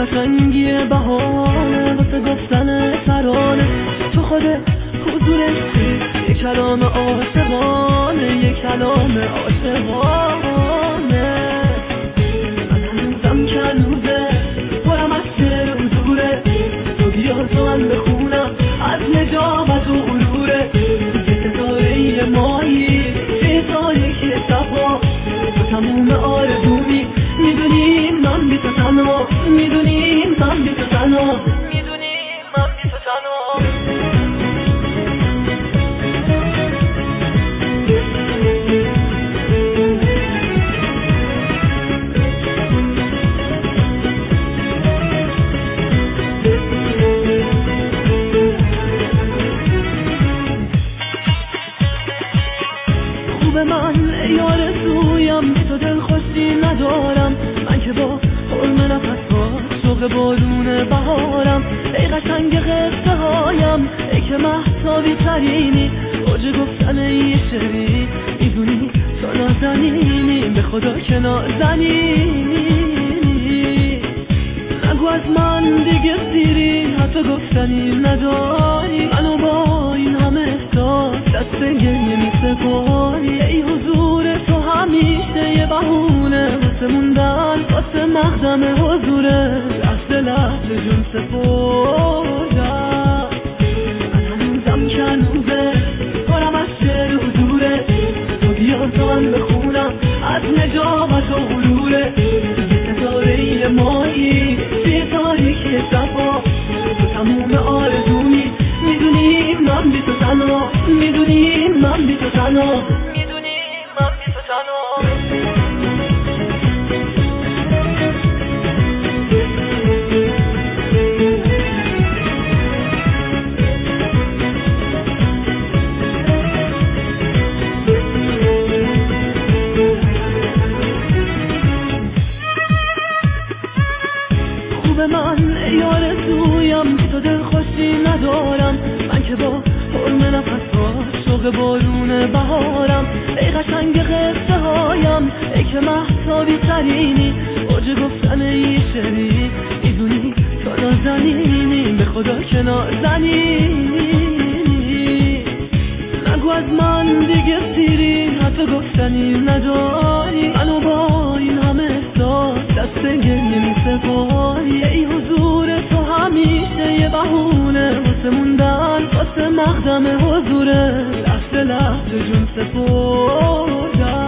قشنگی بهانه واسه گفتن ترانه تو خود حضورش یک کلام عاشقانه یک کلام عاشقانه من هنوزم کلوزه پرم از شعر و دوره تو بیا تو من بخونم از نجابت و غروره یه ستاره مایی ستاره که شبا تو تموم آرزومی میدونیم من بی تو تنها میدونیم من بی تو تنها میدونیم من بی تو تنها خوبه من یار سویم بی تو دل خوشی ندارم من که با حرم نفس ها شوق بارون بهارم ای قشنگ قصه هایم ای که محتابی ترینی اوج گفتن یه شعری میدونی تو نازنینی به خدا که نازنینی نگو از من دیگه سیری حتی گفتنی نداری منو با این همه احساس دست گریه میسپاری ای حضور تو همیشه یه بهونه واسه موندن واسه مقدم حضوره لحظه لحظه جون سپردم من هنوزم کنوزه پرم از شعر و دوره تو بیا تا من بخونم از نجابت و غروره یه ستاره مایی ستاره شفا تو تموم آرزومی میدونیم من بی تو تنها میدونیم من بی تو تنها میدونیم من بی تو تنها من یار سویم که تو دل خوشی ندارم من که با حرم نفس ها شوق بارون بهارم ای قشنگ قصه هایم ای که محتابی ترینی اوج گفتن یه شعری میدونی تو نازنینی به خدا که نازنینی نگو از من دیگه سیری حتی گفتنی نداری منو با این همه احساس دست گریه میسپاری ای حضور تو همیشه یه بهونه واسه موندن واسه مقدم حضوره لحظه لحظه جون سپردم